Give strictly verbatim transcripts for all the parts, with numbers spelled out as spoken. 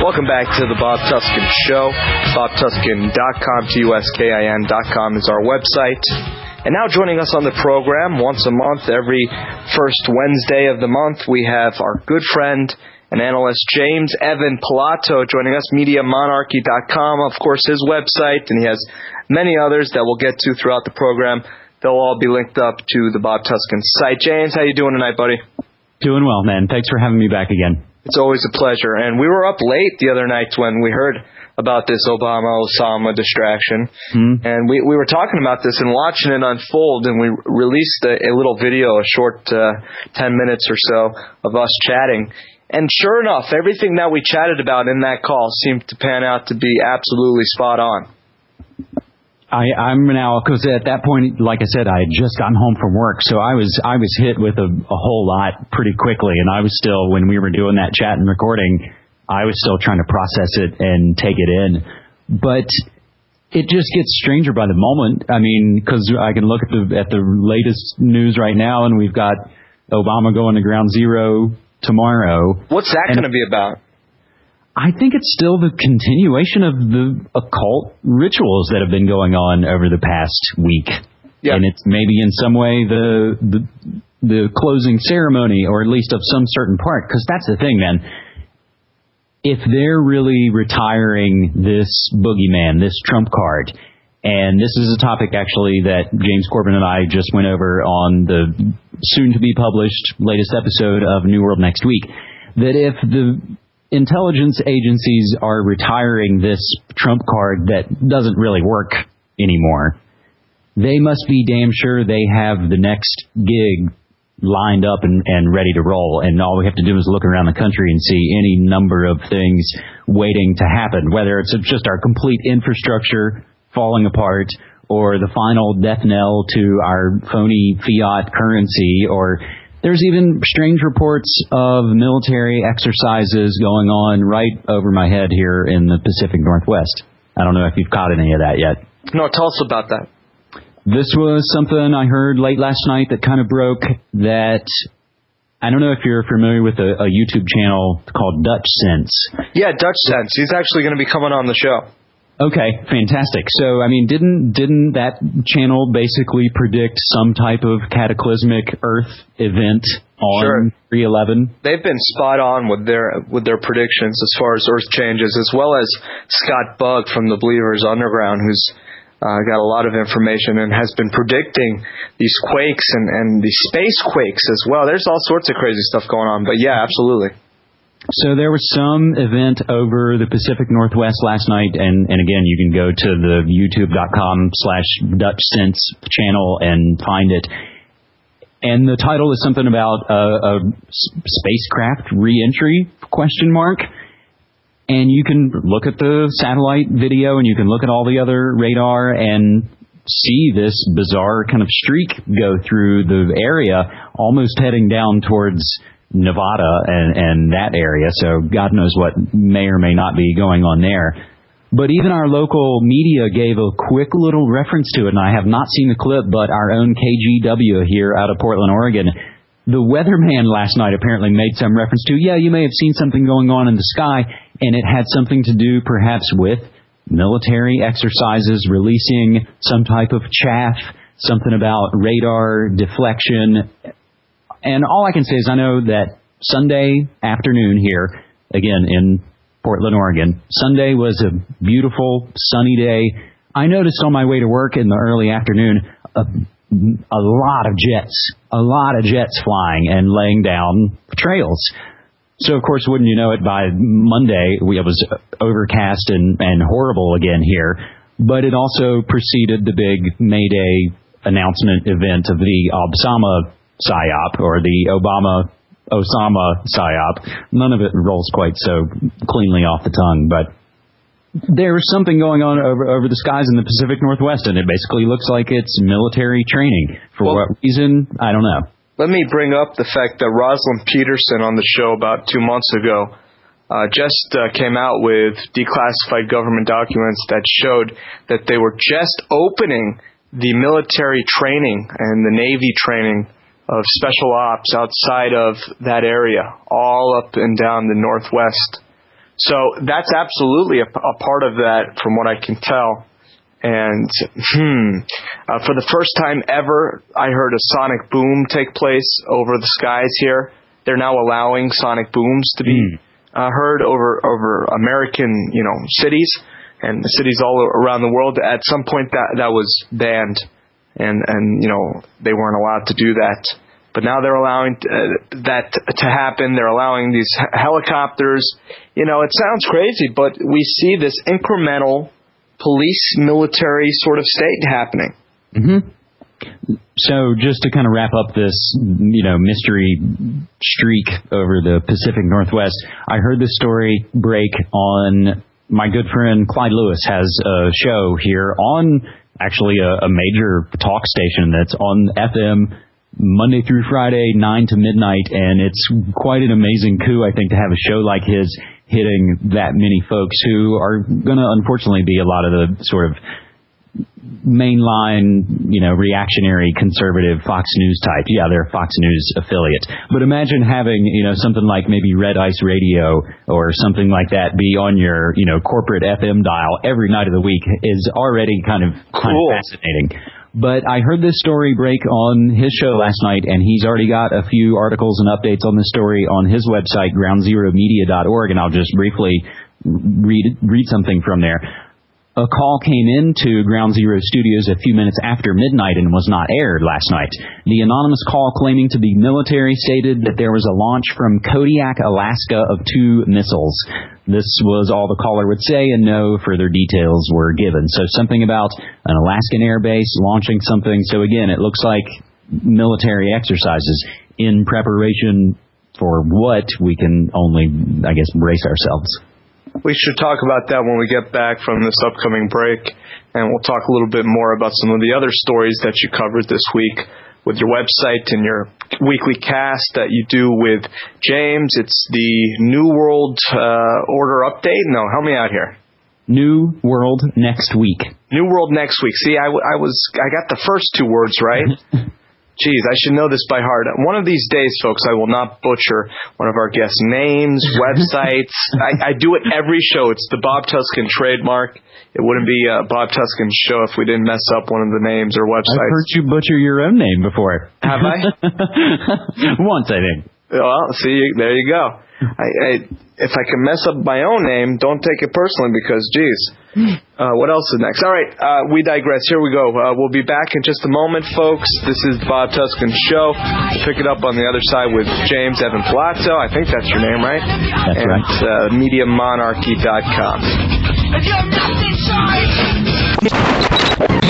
Welcome back to the Bob Tuskin Show. bob tuskin dot com, T U S K I N dot com is our website. And now joining us on the program once a month, every first Wednesday of the month, we have our good friend and analyst James Evan Pilato joining us, media monarchy dot com, of course, his website, and he has many others that we'll get to throughout the program. They'll all be linked up to the Bob Tuskin site. James, how you doing tonight, buddy? Doing well, man. Thanks for having me back again. It's always a pleasure. And we were up late the other night when we heard about this Obama-Osama distraction. Mm-hmm. And we, we were talking about this and watching it unfold, and we released a, a little video, a short uh, ten minutes or so of us chatting. And sure enough, everything that we chatted about in that call seemed to pan out to be absolutely spot on. I, I'm now, because at that point, like I said, I had just gotten home from work, so I was I was hit with a, a whole lot pretty quickly, and I was still, when we were doing that chat and recording, I was still trying to process it and take it in. But it just gets stranger by the moment. I mean, because I can look at the at the latest news right now, and we've got Obama going to ground zero tomorrow. What's that going to be about? I think it's still the continuation of the occult rituals that have been going on over the past week. Yeah. And it's maybe in some way the, the the closing ceremony, or at least of some certain part, because that's the thing, man. If they're really retiring this boogeyman, this Trump card, and this is a topic actually that James Corbin and I just went over on the soon-to-be-published latest episode of New World Next Week, that if the intelligence agencies are retiring this Trump card that doesn't really work anymore, they must be damn sure they have the next gig lined up and, and ready to roll. And all we have to do is look around the country and see any number of things waiting to happen, whether it's just our complete infrastructure falling apart, or the final death knell to our phony fiat currency, or there's even strange reports of military exercises going on right over my head here in the Pacific Northwest. I don't know if you've caught any of that yet. No, tell us about that. This was something I heard late last night that kind of broke that, I don't know if you're familiar with a, a YouTube channel called Dutch Sense. Yeah, Dutch Sense. He's actually going to be coming on the show. Okay, fantastic. So, I mean, didn't didn't that channel basically predict some type of cataclysmic Earth event on three eleven? They've been spot on with their with their predictions as far as Earth changes, as well as Scott Bugg from the Believers Underground, who's uh, got a lot of information and has been predicting these quakes and, and these space quakes as well. There's all sorts of crazy stuff going on, but yeah, absolutely. So there was some event over the Pacific Northwest last night, and, and again, you can go to the youtube.com slash Dutch Sense channel and find it. And the title is something about a, a spacecraft re-entry, question mark. And you can look at the satellite video, and you can look at all the other radar and see this bizarre kind of streak go through the area, almost heading down towards Nevada and, and that area, so God knows what may or may not be going on there. But even our local media gave a quick little reference to it, and I have not seen the clip, but our own K G W here out of Portland, Oregon, the weatherman last night apparently made some reference to, yeah, you may have seen something going on in the sky, and it had something to do perhaps with military exercises releasing some type of chaff, something about radar deflection. And all I can say is I know that Sunday afternoon here, again in Portland, Oregon, Sunday was a beautiful, sunny day. I noticed on my way to work in the early afternoon a, a lot of jets, a lot of jets flying and laying down trails. So, of course, wouldn't you know it, by Monday, we, it was overcast and, and horrible again here. But it also preceded the big May Day announcement event of the Obama PSYOP, or the Obama-Osama PSYOP. None of it rolls quite so cleanly off the tongue, but there was something going on over, over the skies in the Pacific Northwest, and it basically looks like it's military training. For well, what reason, I don't know. Let me bring up the fact that Rosalind Peterson on the show about two months ago uh, just uh, came out with declassified government documents that showed that they were just opening the military training and the Navy training of special ops outside of that area, all up and down the Northwest. So that's absolutely a, a part of that, from what I can tell. And hmm, uh, for the first time ever, I heard a sonic boom take place over the skies here. They're now allowing sonic booms to be mm. uh, heard over over American, you know, cities and cities all around the world. At some point, that that was banned, and and you know they weren't allowed to do that. But now they're allowing uh, that to happen. They're allowing these helicopters. You know, it sounds crazy, but we see this incremental police military sort of state happening. Mm-hmm. So just to kind of wrap up this, you know, mystery streak over the Pacific Northwest, I heard this story break on my good friend Clyde Lewis has a show here on actually a, a major talk station that's on F M Monday through Friday, nine to midnight, and it's quite an amazing coup, I think, to have a show like his hitting that many folks who are going to, unfortunately, be a lot of the sort of mainline, you know, reactionary, conservative Fox News type. Yeah, they're a Fox News affiliate. But imagine having, you know, something like maybe Red Ice Radio or something like that be on your, you know, corporate F M dial every night of the week is already kind of, cool. kind of fascinating. But I heard this story break on his show last night, and he's already got a few articles and updates on this story on his website, ground zero media dot org, and I'll just briefly read read something from there. A call came into Ground Zero Studios a few minutes after midnight and was not aired last night. The anonymous call claiming to be military stated that there was a launch from Kodiak, Alaska of two missiles. This was all the caller would say, and no further details were given. So something about an Alaskan air base launching something. So again, it looks like military exercises in preparation for what we can only, I guess, brace ourselves. We should talk about that when we get back from this upcoming break, and we'll talk a little bit more about some of the other stories that you covered this week with your website and your weekly cast that you do with James. It's the New World uh, Order Update. No, help me out here. New World Next Week. New World Next Week. See, I, I was I got the first two words right. Geez, I should know this by heart. One of these days, folks, I will not butcher one of our guests' names, websites. I, I do it every show. It's the Bob Tuskin trademark. It wouldn't be a Bob Tuskin show if we didn't mess up one of the names or websites. I've heard you butcher your own name before. Have I? Once, I think. Well, see, there you go. I, I, if I can mess up my own name, don't take it personally because, geez, uh, what else is next? All right, uh, we digress. Here we go. Uh, we'll be back in just a moment, folks. This is the Bob Tuskin Show. Pick it up on the other side with James Evan Palazzo. I think that's your name, right? That's and, right. Uh, media monarchy dot com. If you're not inside.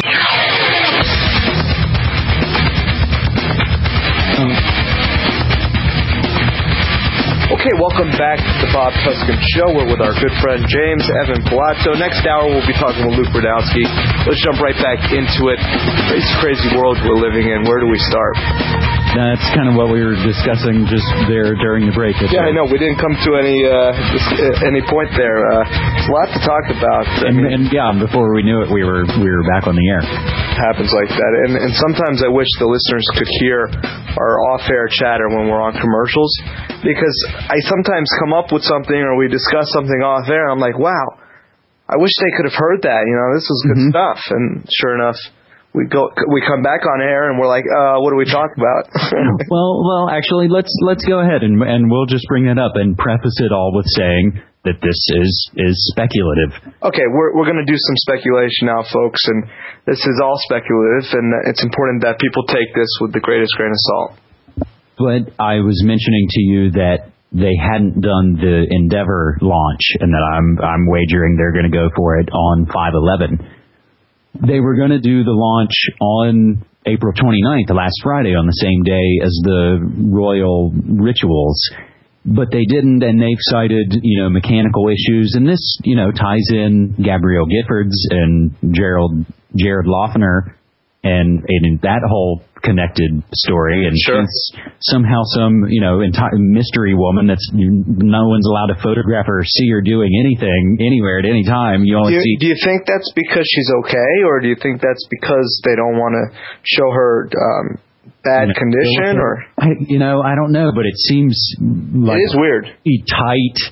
Okay, welcome back to the Bob Tuskin Show. We're with our good friend James Evan Palazzo. Next hour, we'll be talking with Luke Rudowski. Let's jump right back into it. Crazy, crazy world we're living in. Where do we start? That's kind of what we were discussing just there during the break. Yeah, right. I know. We didn't come to any uh, any point there. Uh, there's a lot to talk about. And, mean, and yeah, before we knew it, we were we were back on the air. It happens like that. And, and sometimes I wish the listeners could hear our off-air chatter when we're on commercials, because I sometimes come up with something or we discuss something off air, and I'm like, wow, I wish they could have heard that. You know, this was good mm-hmm. stuff. And sure enough, we go, we come back on air and we're like, uh, what do we talk about? well, well, actually, let's let's go ahead and and we'll just bring that up and preface it all with saying that this is is speculative. Okay, we're we're going to do some speculation now, folks, and this is all speculative, and it's important that people take this with the greatest grain of salt. But I was mentioning to you that they hadn't done the Endeavour launch, and that I'm I'm wagering they're going to go for it on five eleven. They were going to do the launch on April twenty-ninth, the last Friday, on the same day as the royal rituals. But they didn't, and they've cited, you know, mechanical issues. And this, you know, ties in Gabrielle Giffords and Gerald Jared Loughner and, and that whole connected story. And sure. She's somehow some, you know, entire mystery woman that's no one's allowed to photograph her or see her doing anything anywhere at any time. You only do, you, see. do you think that's because she's okay, or do you think that's because they don't want to show her um, bad you know, condition? Or I, you know, I don't know, but it seems like it is weird. A tight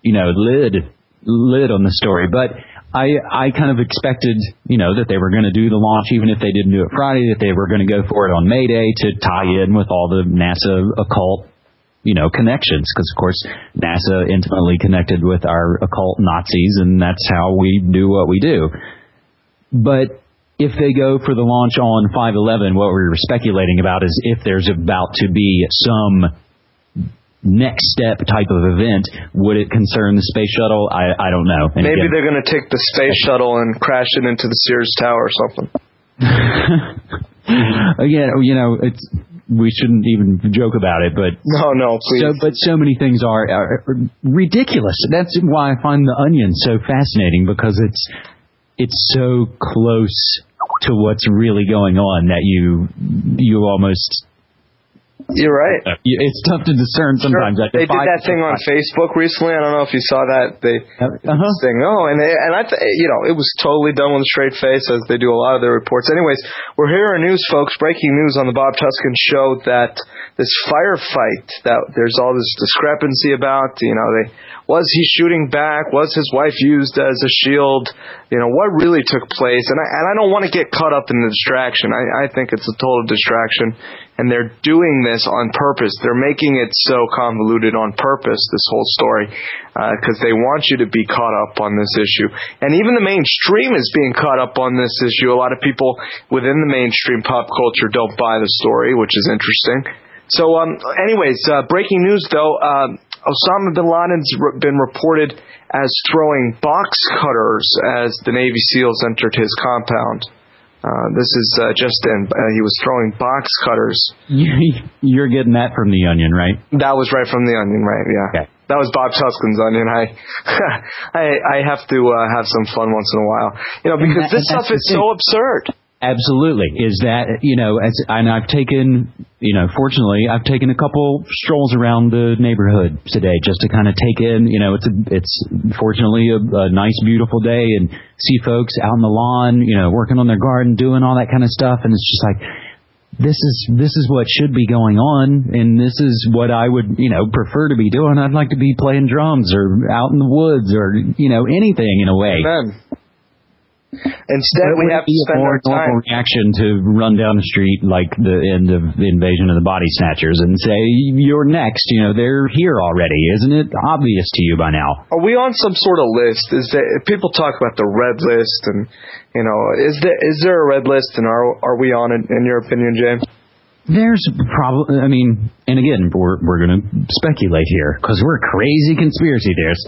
you know, lid lid on the story. But I I kind of expected, you know, that they were going to do the launch, even if they didn't do it Friday, that they were going to go for it on May Day to tie in with all the NASA occult, you know, connections. Because, of course, NASA intimately connected with our occult Nazis, and that's how we do what we do. But if they go for the launch on five eleven, what we were speculating about is if there's about to be some next step type of event, would it concern the space shuttle? I I don't know. And Maybe again, they're going to take the space shuttle and crash it into the Sears Tower or something. Again, you know, it's we shouldn't even joke about it, but no, no, please. So, but so many things are, are ridiculous. That's why I find The Onion so fascinating, because it's it's so close to what's really going on that you you almost. You're right. It's tough to discern sometimes. Sure. They did that thing on Facebook recently. I don't know if you saw that. They uh-huh. thing. Oh, and they, and I, th- you know, it was totally done with a straight face, as they do a lot of their reports. Anyways, we're hearing news, folks. Breaking news on the Bob Tuskin Show that this firefight that there's all this discrepancy about. You know, they was he shooting back? Was his wife used as a shield? You know, what really took place? And I and I don't want to get caught up in the distraction. I, I think it's a total distraction. And they're doing this on purpose. They're making it so convoluted on purpose, this whole story, because uh, they want you to be caught up on this issue. And even the mainstream is being caught up on this issue. A lot of people within the mainstream pop culture don't buy the story, which is interesting. So um, anyways, uh, breaking news, though. Uh, Osama bin Laden's been reported as throwing box cutters as the Navy SEALs entered his compound. Uh, this is uh, just in. Uh, he was throwing box cutters. You're getting that from The Onion, right? That was right from The Onion, right? Yeah. Okay. That was Bob Tuskin's Onion. I, I, I have to uh, have some fun once in a while, you know, because this stuff is so absurd. Absolutely. Is that, you know, as, and I've taken, you know, fortunately, I've taken a couple strolls around the neighborhood today just to kind of take in, you know, it's, a, it's fortunately a, a nice, beautiful day, and see folks out on the lawn, you know, working on their garden, doing all that kind of stuff. And it's just like, this is, this is what should be going on. And this is what I would, you know, prefer to be doing. I'd like to be playing drums or out in the woods or, you know, anything in a way. Amen. Instead, we have to spend our time. More normal reaction to run down the street like the end of the Invasion of the Body Snatchers and say, "You're next." You know, they're here already. Isn't it obvious to you by now? Are we on some sort of list? Is there, people talk about the red list, and you know, is there is there a red list, and are are we on it? In your opinion, James? There's probably. I mean, and again, we're we're going to speculate here because we're crazy conspiracy theorists.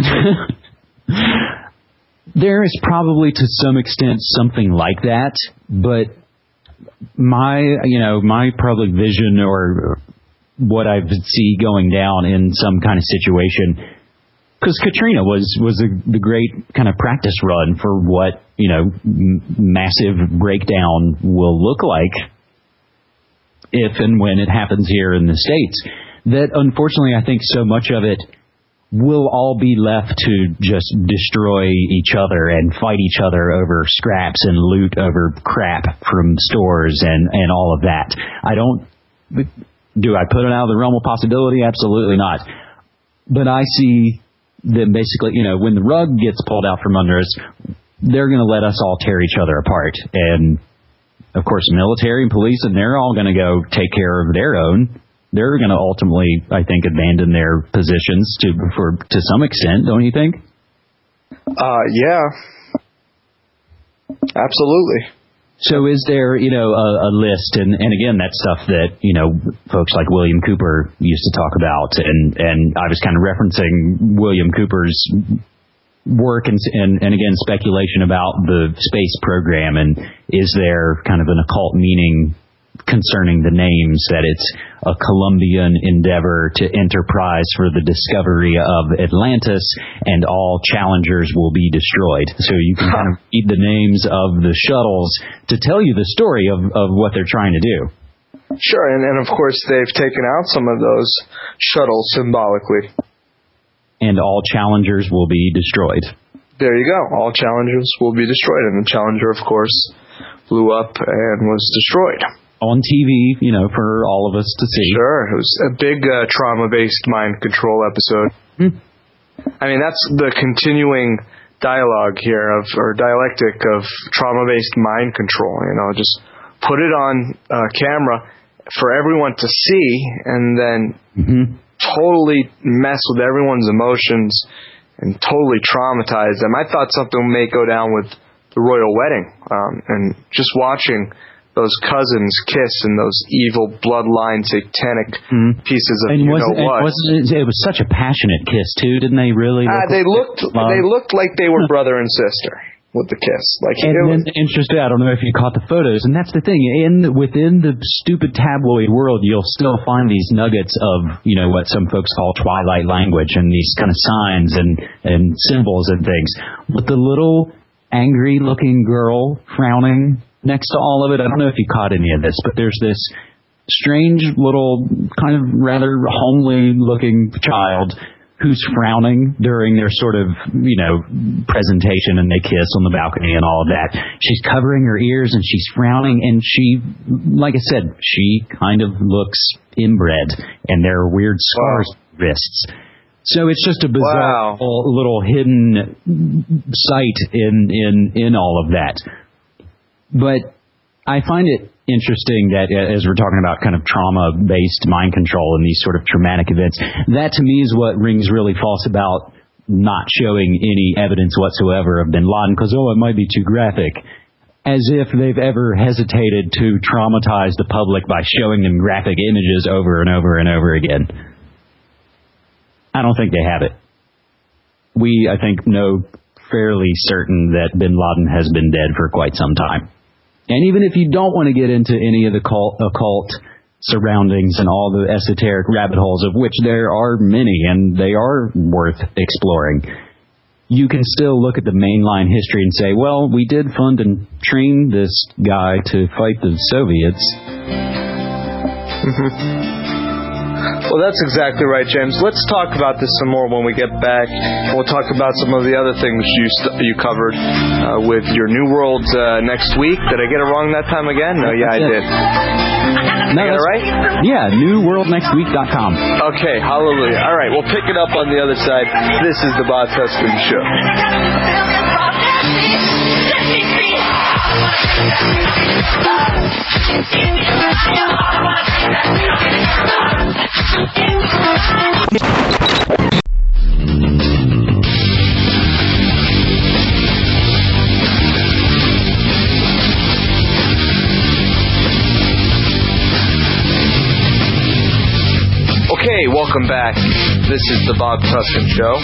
There is probably to some extent something like that, but my, you know, my probably vision or what I see going down in some kind of situation, because Katrina was was a, the great kind of practice run for what, you know, m- massive breakdown will look like if and when it happens here in the States. That unfortunately, I think so much of it will all be left to just destroy each other and fight each other over scraps and loot over crap from stores and, and all of that. I don't... Do I put it out of the realm of possibility? Absolutely not. But I see them basically, you know, when the rug gets pulled out from under us, they're going to let us all tear each other apart. And, of course, military and police, and they're all going to go take care of their own. They're going to ultimately, I think, abandon their positions to for to some extent, don't you think? Uh, yeah. Absolutely. So is there, you know, a, a list, and, and again, that's stuff that, you know, folks like William Cooper used to talk about, and, and I was kind of referencing William Cooper's work and, and, and again, speculation about the space program, and is there kind of an occult meaning concerning the names, that it's a Columbian endeavor to enterprise for the discovery of Atlantis, and all challengers will be destroyed. So you can kind of read the names of the shuttles to tell you the story of, of what they're trying to do. Sure, and, and of course they've taken out some of those shuttles symbolically. And all challengers will be destroyed. There you go. All challengers will be destroyed. And the Challenger, of course, blew up and was destroyed. On T V, you know, for all of us to see. Sure. It was a big uh, trauma-based mind control episode. Hmm. I mean, that's the continuing dialogue here of, or dialectic of trauma-based mind control. You know, just put it on uh, camera for everyone to see, and then mm-hmm. totally mess with everyone's emotions and totally traumatize them. I thought something may go down with the royal wedding, um, and just watching those cousins kiss and those evil bloodline satanic mm. pieces of and you was, know it, what. Was, it was such a passionate kiss too, didn't they? Really? Uh, they looked. Love? They looked like they were brother and sister with the kiss. Like, and then, was, interesting. I don't know if you caught the photos, and that's the thing. In within the stupid tabloid world, you'll still find these nuggets of, you know, what some folks call twilight language and these kind of signs and and symbols and things. But the little angry-looking girl frowning next to all of it, I don't know if you caught any of this, but there's this strange little kind of rather homely-looking child who's frowning during their sort of, you know, presentation, and they kiss on the balcony and all of that. She's covering her ears and she's frowning, and she, like I said, she kind of looks inbred, and there are weird scars on her wrists. So it's just a bizarre wow. little hidden sight in, in, in all of that. But I find it interesting that, as we're talking about kind of trauma-based mind control and these sort of traumatic events, that to me is what rings really false about not showing any evidence whatsoever of bin Laden, because, oh, it might be too graphic. As if they've ever hesitated to traumatize the public by showing them graphic images over and over and over again. I don't think they have it. We, I think, know fairly certain that bin Laden has been dead for quite some time. And even if you don't want to get into any of the cult, occult surroundings and all the esoteric rabbit holes, of which there are many, and they are worth exploring, you can still look at the mainline history and say, well, we did fund and train this guy to fight the Soviets. Mm-hmm. Well, that's exactly right, James. Let's talk about this some more when we get back. We'll talk about some of the other things you st- you covered uh, with your New World uh, next week. Did I get it wrong that time again? No, yeah, I did. No, I got it right? Yeah, new world next week dot com. Okay, hallelujah. All right, we'll pick it up on the other side. This is the Bob Tuskin Show. Okay, welcome back. This is the Bob Tuskin Show.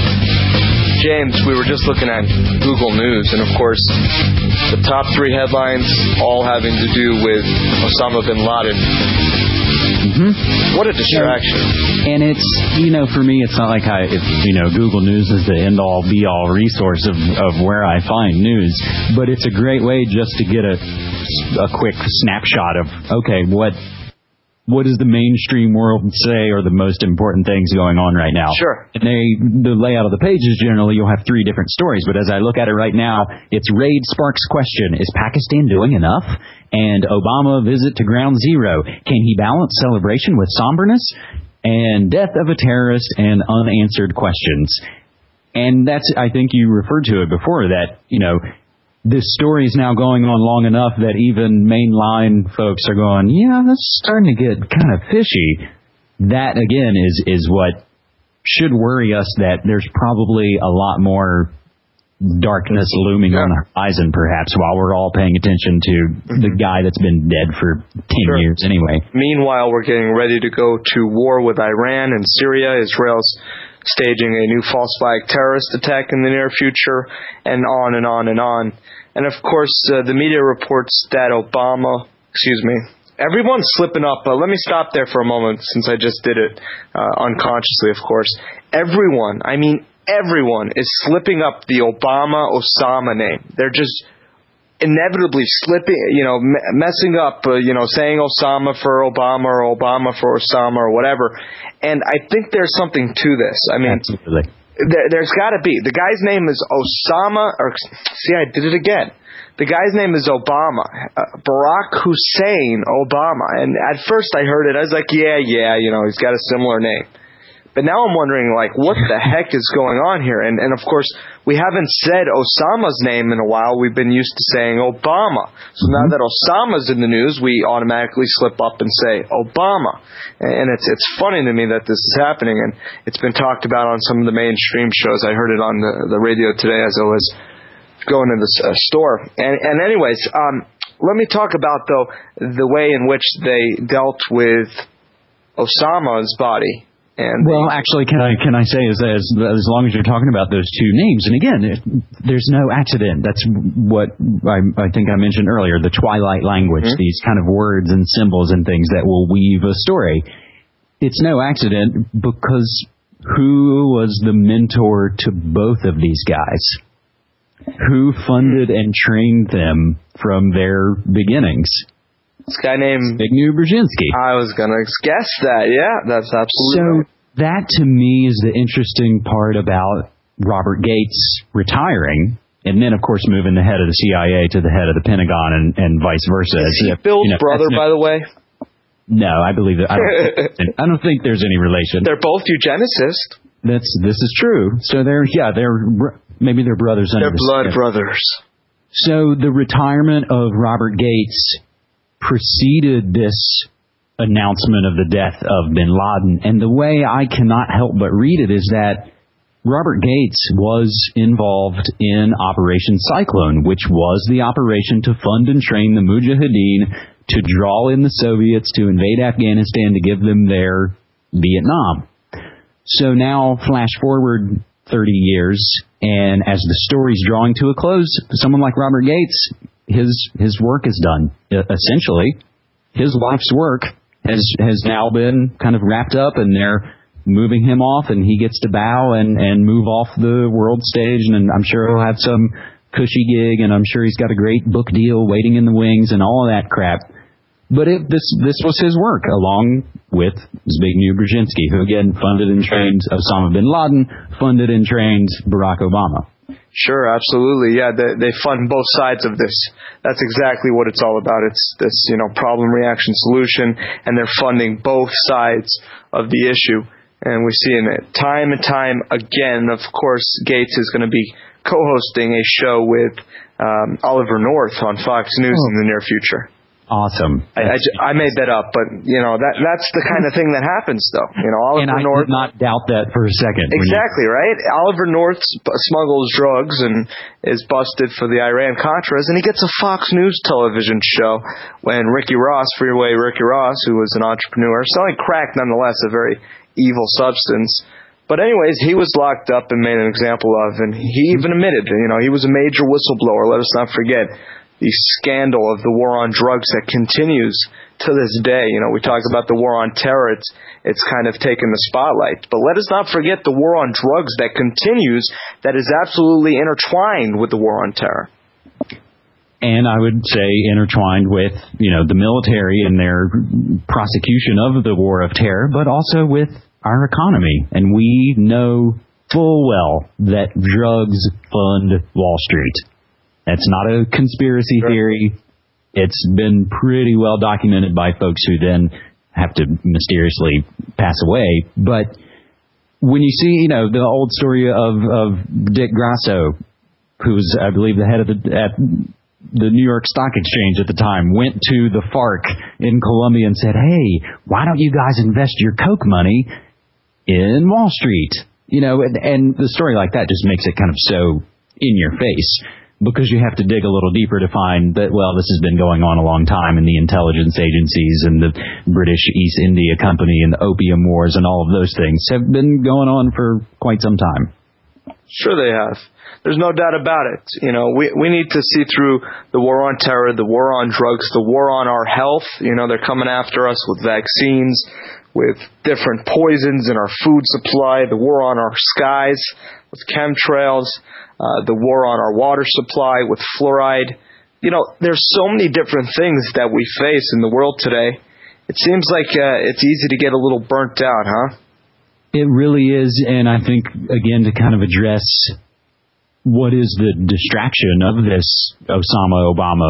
James, we were just looking at Google News, and of course, the top three headlines all having to do with Osama bin Laden. Mm-hmm. What a distraction. And it's, you know, for me, it's not like I, if, you know, Google News is the end-all, be-all resource of, of where I find news, but it's a great way just to get a, a quick snapshot of, okay, what... what does the mainstream world say are the most important things going on right now? Sure. And they, the layout of the pages, generally, you'll have three different stories. But as I look at it right now, it's Raid sparks question, is Pakistan doing enough? And Obama visit to ground zero. Can he balance celebration with somberness? And death of a terrorist and unanswered questions. And that's, I think you referred to it before, that, you know, this story is now going on long enough that even mainline folks are going, yeah, that's starting to get kind of fishy. That, again, is, is what should worry us, that there's probably a lot more darkness looming yeah. on the horizon, perhaps, while we're all paying attention to mm-hmm. the guy that's been dead for ten sure. years anyway. Meanwhile, we're getting ready to go to war with Iran and Syria. Israel's staging a new false flag terrorist attack in the near future, and on and on and on. And of course, uh, the media reports that Obama, excuse me, everyone's slipping up. Uh, let me stop there for a moment, since I just did it uh, unconsciously, of course. Everyone, I mean everyone, is slipping up the Obama-Osama name. They're just inevitably slipping, you know, m- messing up, uh, you know, saying Osama for Obama or Obama for Osama or whatever. And I think there's something to this. I mean, absolutely. There, there's got to be. The guy's name is Osama, or see, I did it again. The guy's name is Obama, uh, Barack Hussein Obama. And at first I heard it, I was like, yeah, yeah, you know, he's got a similar name. But now I'm wondering, like, what the heck is going on here? And, and of course, we haven't said Osama's name in a while. We've been used to saying Obama. So mm-hmm. now that Osama's in the news, we automatically slip up and say Obama. And it's it's funny to me that this is happening, and it's been talked about on some of the mainstream shows. I heard it on the, the radio today as I was going to the uh, store. And, and anyways, um, let me talk about, though, the way in which they dealt with Osama's body. And well, actually, can I can I say is as as long as you're talking about those two names, and again, there's no accident. That's what I, I think I mentioned earlier, the Twilight language, mm-hmm. these kind of words and symbols and things that will weave a story. It's no accident because who was the mentor to both of these guys? Who funded and trained them from their beginnings? This guy named Zbigniew Brzezinski. I was going to guess that. Yeah, that's absolutely So right. That, to me, is the interesting part about Robert Gates retiring, and then, of course, moving the head of the C I A to the head of the Pentagon and, and vice versa. Is he Bill's you know, brother, no, by the way? No, I believe that. I don't, I don't think there's any relation. They're both eugenicists. That's This is true. So they're, yeah, they're maybe they're brothers. They're blood brothers. So the retirement of Robert Gates preceded this announcement of the death of bin Laden. And the way I cannot help but read it is that Robert Gates was involved in Operation Cyclone, which was the operation to fund and train the Mujahideen to draw in the Soviets to invade Afghanistan to give them their Vietnam. So now, flash forward thirty years, and as the story's drawing to a close, someone like Robert Gates, his his work is done. Essentially, his life's work has has now been kind of wrapped up, and they're moving him off, and he gets to bow and, and move off the world stage, and I'm sure he'll have some cushy gig, and I'm sure he's got a great book deal waiting in the wings and all of that crap. But it, this this was his work, along with Zbigniew Brzezinski, who again funded and trained Osama bin Laden, funded and trained Barack Obama. Sure, absolutely. Yeah, they, they fund both sides of this. That's exactly what it's all about. It's this, you know, problem, reaction, solution, and they're funding both sides of the issue. And we see it time and time again. Of course, Gates is going to be co-hosting a show with um, Oliver North on Fox News oh. in the near future. Awesome. I, I, I made that up, but, you know, that that's the kind of thing that happens, though. You know, Oliver and I North. did not doubt that for a second. Exactly, you... right? Oliver North smuggles drugs and is busted for the Iran-Contras, and he gets a Fox News television show when Ricky Ross, Freeway Ricky Ross, who was an entrepreneur, selling crack nonetheless, a very evil substance. But anyways, he was locked up and made an example of, and he even admitted, you know, he was a major whistleblower. Let us not forget the scandal of the war on drugs that continues to this day. You know, we talk about the war on terror. It's, it's kind of taken the spotlight. But let us not forget the war on drugs that continues, that is absolutely intertwined with the war on terror. And I would say intertwined with, you know, the military and their prosecution of the war of terror, but also with our economy. And we know full well that drugs fund Wall Street. That's not a conspiracy theory. It's been pretty well documented by folks who then have to mysteriously pass away. But when you see, you know, the old story of, of Dick Grasso, who's, I believe, the head of the at the New York Stock Exchange at the time, went to the FARC in Colombia and said, hey, why don't you guys invest your Coke money in Wall Street? You know, and, and the story like that just makes it kind of so in your face. Because you have to dig a little deeper to find that, well, this has been going on a long time, and the intelligence agencies and the British East India Company and the Opium Wars and all of those things have been going on for quite some time. Sure they have. There's no doubt about it. You know, we we need to see through the war on terror, the war on drugs, the war on our health. You know, they're coming after us with vaccines, with different poisons in our food supply, the war on our skies with chemtrails, Uh, the war on our water supply with fluoride. You know, there's so many different things that we face in the world today. It seems like uh, it's easy to get a little burnt out, huh? It really is, and I think, again, to kind of address what is the distraction of this Osama Obama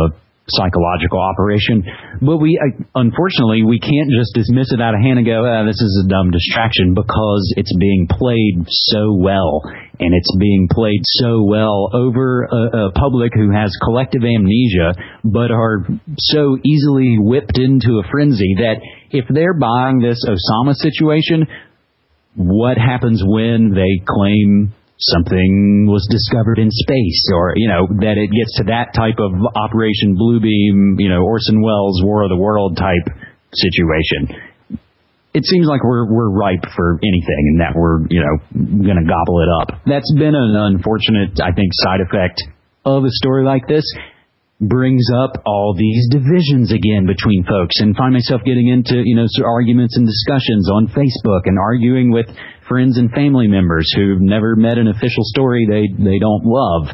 psychological operation. But we, unfortunately, we can't just dismiss it out of hand and go, ah, this is a dumb distraction, because it's being played so well, and it's being played so well over a, a public who has collective amnesia, but are so easily whipped into a frenzy that if they're buying this Osama situation, what happens when they claim something was discovered in space, or, you know, that it gets to that type of Operation Bluebeam, you know, Orson Welles' War of the World type situation? It seems like we're we're ripe for anything, and that we're, you know, going to gobble it up. That's been an unfortunate, I think, side effect of a story like this. Brings up all these divisions again between folks, and find myself getting into, you know, arguments and discussions on Facebook, and arguing with friends and family members who've never met an official story they they don't love.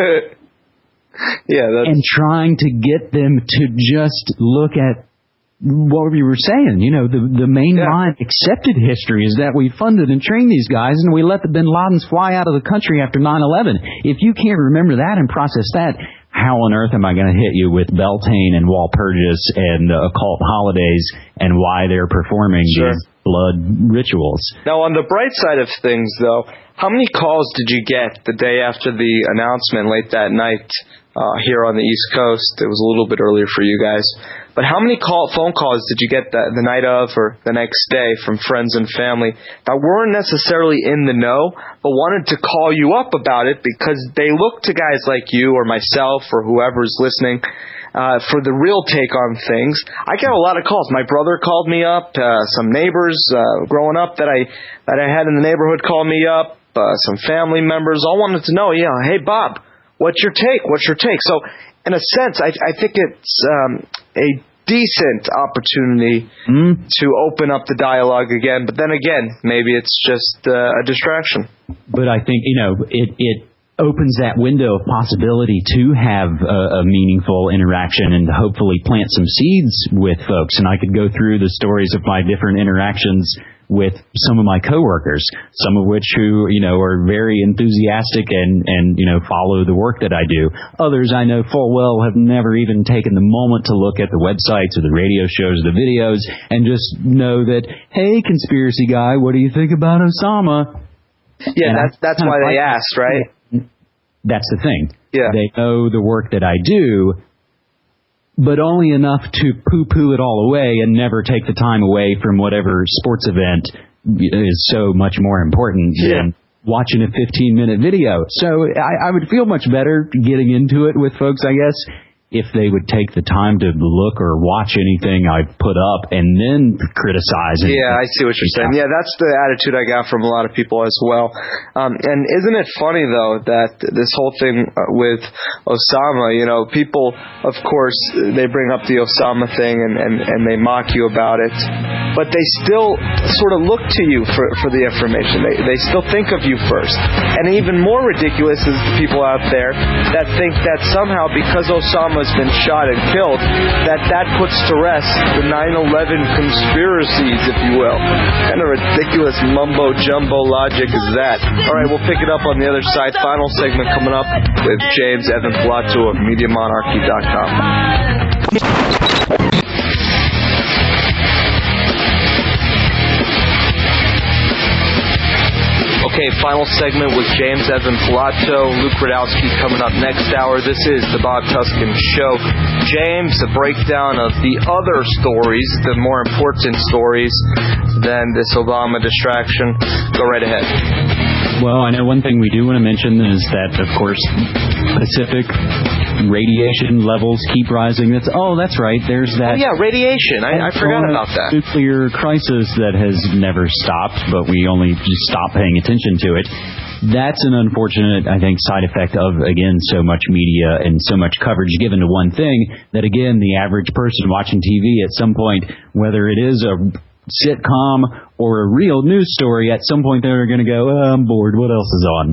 Yeah, that's... and trying to get them to just look at what we were saying. You know, the the mainline yeah. accepted history is that we funded and trained these guys, and we let the Bin Ladens fly out of the country after nine eleven. If you can't remember that and process that, how on earth am I going to hit you with Beltane and Walpurgis and uh, occult holidays and why they're performing sure. these blood rituals? Now, on the bright side of things, though, how many calls did you get the day after the announcement late that night uh, here on the East Coast? It was a little bit earlier for you guys. But how many call, phone calls did you get the, the night of or the next day from friends and family that weren't necessarily in the know, but wanted to call you up about it because they look to guys like you or myself or whoever's listening uh, for the real take on things? I get a lot of calls. My brother called me up. Uh, some neighbors uh, growing up that I that I had in the neighborhood called me up. Uh, some family members all wanted to know, yeah, hey, Bob, what's your take? What's your take? So, in a sense, I, I think it's um, a decent opportunity mm. to open up the dialogue again. But then again, maybe it's just uh, a distraction. But I think, you know, it, it opens that window of possibility to have a, a meaningful interaction and hopefully plant some seeds with folks. And I could go through the stories of my different interactions with some of my coworkers, some of which who, you know, are very enthusiastic and, and, you know, follow the work that I do. Others I know full well have never even taken the moment to look at the websites or the radio shows or the videos and just know that, hey, conspiracy guy, what do you think about Osama? Yeah, and that's, that's why they asked, right? That's the thing. Yeah. They know the work that I do, but only enough to poo-poo it all away and never take the time away from whatever sports event is so much more important yeah. than watching a fifteen-minute video. So I, I would feel much better getting into it with folks, I guess, if they would take the time to look or watch anything I've put up and then criticize. And yeah, I see what you're saying. Yeah, that's the attitude I got from a lot of people as well. Um, and isn't it funny, though, that this whole thing with Osama, you know, people, of course, they bring up the Osama thing and, and, and they mock you about it, but they still sort of look to you for, for the information. They, they still think of you first. And even more ridiculous is the people out there that think that somehow because Osama has been shot and killed, that that puts to rest the nine eleven conspiracies, if you will. What kind of ridiculous mumbo-jumbo logic is that? All right, we'll pick it up on the other side. Final segment coming up with James Evan Pilato of Media Monarchy dot com. Okay, final segment with James Evan Pilato, Luke Radowski coming up next hour. This is the Bob Tuskin Show. James, a breakdown of the other stories, the more important stories than this Obama distraction. Go right ahead. Well, I know one thing we do want to mention is that, of course, Pacific radiation levels keep rising. That's oh, that's right. There's that. Oh, yeah, radiation. I, I forgot about that. Nuclear crisis that has never stopped, but we only just stopped paying attention to it. That's an unfortunate, I think, side effect of, again, so much media and so much coverage given to one thing that, again, the average person watching T V at some point, whether it is a sitcom or a real news story, at some point they're going to go, oh, I'm bored. What else is on?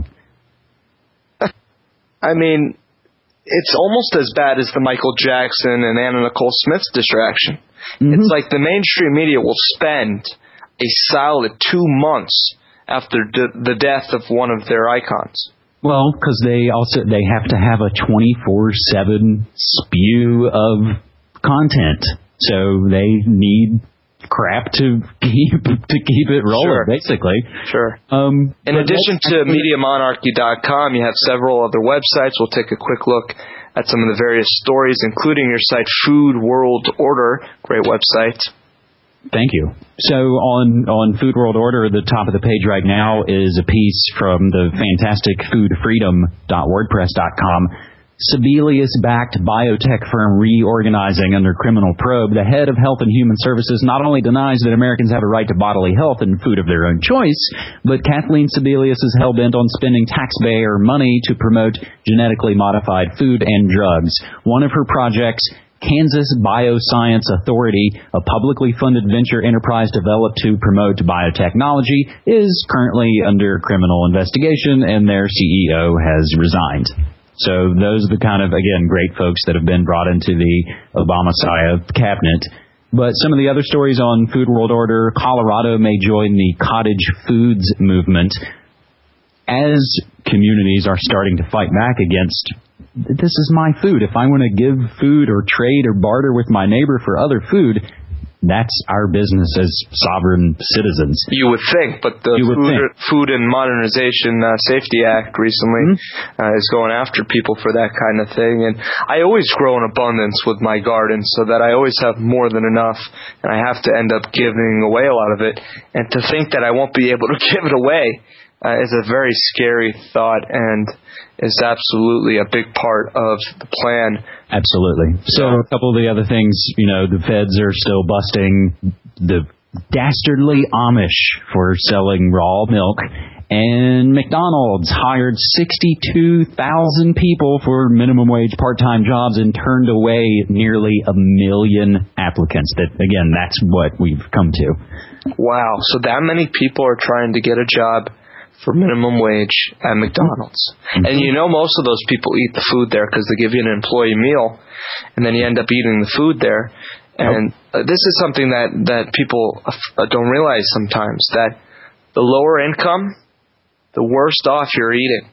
I mean, it's almost as bad as the Michael Jackson and Anna Nicole Smith distraction. Mm-hmm. It's like the mainstream media will spend a solid two months after d- the death of one of their icons. Well, because they also they have to have a twenty-four seven spew of content, so they need crap to keep to keep it rolling, sure. basically. Sure. Um, In addition to media monarchy dot com, you have several other websites. We'll take a quick look at some of the various stories, including your site, Food World Order. Great website. Thank you. So on, on Food World Order, the top of the page right now is a piece from the fantastic food freedom dot wordpress dot com. Sebelius-backed biotech firm reorganizing under criminal probe. The head of Health and Human Services not only denies that Americans have a right to bodily health and food of their own choice, but Kathleen Sebelius is hell-bent on spending taxpayer money to promote genetically modified food and drugs. One of her projects, Kansas Bioscience Authority, a publicly funded venture enterprise developed to promote biotechnology, is currently under criminal investigation, and their C E O has resigned. So those are the kind of, again, great folks that have been brought into the Obama-Messiah cabinet. But some of the other stories on Food World Order, Colorado may join the cottage foods movement as communities are starting to fight back against, this is my food. If I want to give food or trade or barter with my neighbor for other food, that's our business as sovereign citizens. You would think, but the Food, think. Food and Modernization uh, Safety Act recently mm-hmm. uh, is going after people for that kind of thing. And I always grow in abundance with my garden so that I always have more than enough, and I have to end up giving away a lot of it. And to think that I won't be able to give it away uh, is a very scary thought, and is absolutely a big part of the plan. Absolutely. So a couple of the other things, you know, the feds are still busting the dastardly Amish for selling raw milk, and McDonald's hired sixty-two thousand people for minimum wage part-time jobs and turned away nearly a million applicants. That, again, that's what we've come to. Wow. So that many people are trying to get a job for minimum wage at McDonald's. Mm-hmm. And you know most of those people eat the food there because they give you an employee meal, and then you end up eating the food there. And uh, this is something that, that people uh, don't realize sometimes, that the lower income, the worse off you're eating.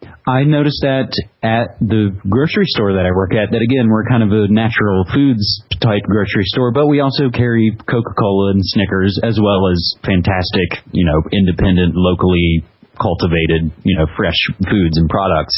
I noticed that at the grocery store that I work at, that again, we're kind of a natural foods type grocery store, but we also carry Coca-Cola and Snickers, as well as fantastic, you know, independent, locally cultivated, you know, fresh foods and products.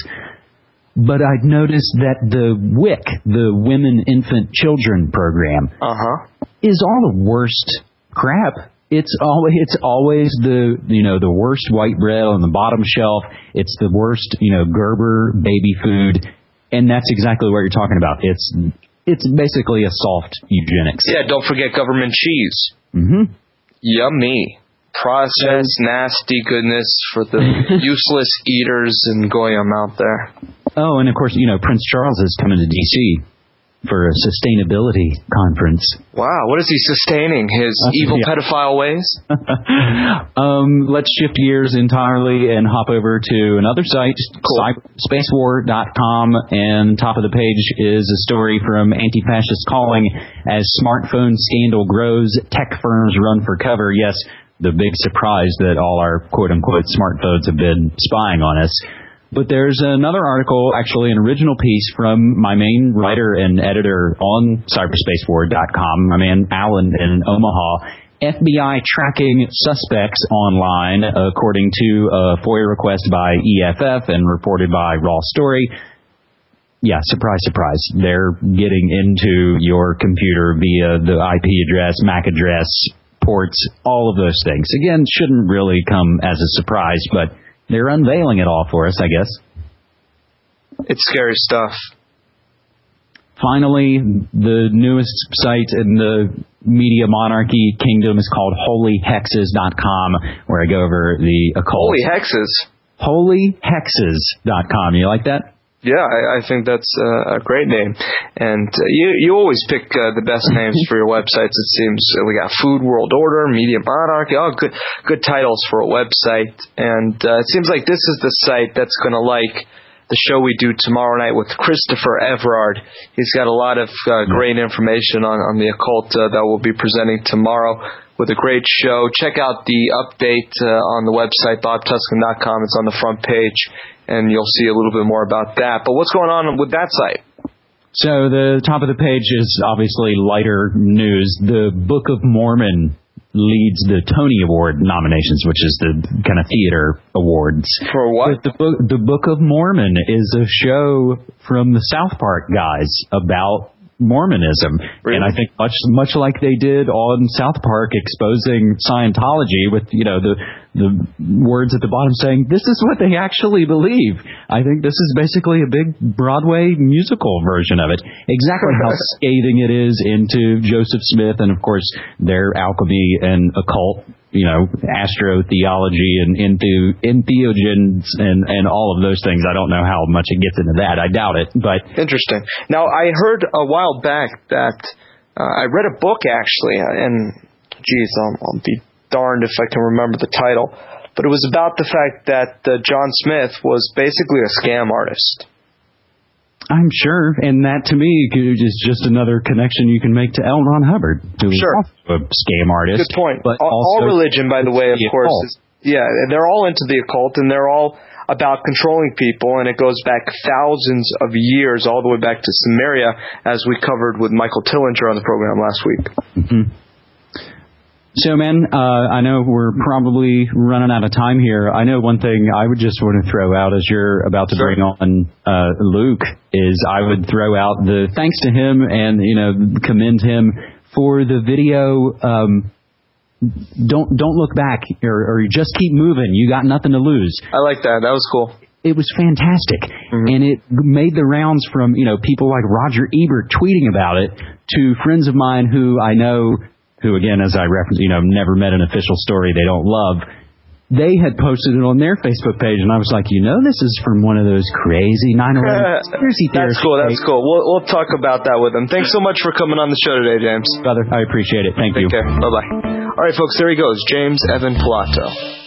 But I've noticed that the W I C, the Women, Infant, Children program, uh-huh. is all the worst crap. It's always it's always the you know the worst white bread on the bottom shelf. It's the worst you know Gerber baby food, and that's exactly what you're talking about. It's it's basically a soft eugenics. Yeah, don't forget government cheese. Mm-hmm. Yummy, processed, nasty goodness for the useless eaters and goyim out there. Oh, and of course you know Prince Charles is coming to D C for a sustainability conference. Wow, what is he sustaining? His uh, evil yeah. pedophile ways? um, let's shift gears entirely and hop over to another site, cool. Space War dot com, and top of the page is a story from Anti-Fascist Calling. As smartphone scandal grows, tech firms run for cover. Yes, the big surprise that all our quote-unquote smartphones have been spying on us. But there's another article, actually an original piece from my main writer and editor on Cyberspace War dot com, my man Alan in Omaha. F B I tracking suspects online, according to a FOIA request by E F F and reported by Raw Story. Yeah, surprise, surprise. They're getting into your computer via the I P address, M A C address, ports, all of those things. Again, shouldn't really come as a surprise, but they're unveiling it all for us, I guess. It's scary stuff. Finally, the newest site in the media monarchy kingdom is called holy hexes dot com, where I go over the occult. Holy Hexes? holy hexes dot com. You like that? Yeah, I, I think that's uh, a great name. And uh, you you always pick uh, the best names for your websites, it seems. We got Food World Order, Media Monarchy, all good good titles for a website. And uh, it seems like this is the site that's going to like the show we do tomorrow night with Christopher Everard. He's got a lot of uh, great information on, on the occult uh, that we'll be presenting tomorrow with a great show. Check out the update uh, on the website, bob tuskin dot com. It's on the front page. and you'll see a little bit more about that. But what's going on with that site? So the top of the page is obviously lighter news. The Book of Mormon leads the Tony Award nominations, which is the kind of theater awards. For what? The book, the Book of Mormon is a show from the South Park guys about Mormonism. Really? And I think much much like they did on South Park exposing Scientology with, you know, the the words at the bottom saying, this is what they actually believe. I think this is basically a big Broadway musical version of it. Exactly how scathing it is into Joseph Smith and, of course, their alchemy and occult, you know, astrotheology and into entheogens and, and all of those things. I don't know how much it gets into that. I doubt it, but... Interesting. Now, I heard a while back that uh, I read a book, actually, and, geez, I'll, I'll be darned if I can remember the title, but it was about the fact that uh, John Smith was basically a scam artist. I'm sure, and that to me is just another connection you can make to L. Ron Hubbard, who sure. is also a scam artist. Good point. But all, all religion, by the way, of course, is, yeah, they're all into the occult, and they're all about controlling people, and it goes back thousands of years, all the way back to Sumeria, as we covered with Michael Tillinger on the program last week. Mm-hmm. So, man, uh, I know we're probably running out of time here. I know one thing I would just want to throw out as you're about to sure. bring on uh, Luke is I would throw out the thanks to him and, you know, commend him for the video. Um, don't don't look back or, or just keep moving. You got nothing to lose. I like that. That was cool. It was fantastic. Mm-hmm. And it made the rounds from, you know, people like Roger Ebert tweeting about it to friends of mine who I know, who, again, as I referenced, you know, never met an official story they don't love. They had posted it on their Facebook page, and I was like, you know, this is from one of those crazy nine eleven conspiracy theories. That's cool, that's cool. We'll, we'll talk about that with them. Thanks so much for coming on the show today, James. Brother, I appreciate it. Thank Take you. Take care. Bye-bye. All right, folks, there he goes, James Evan Pilato.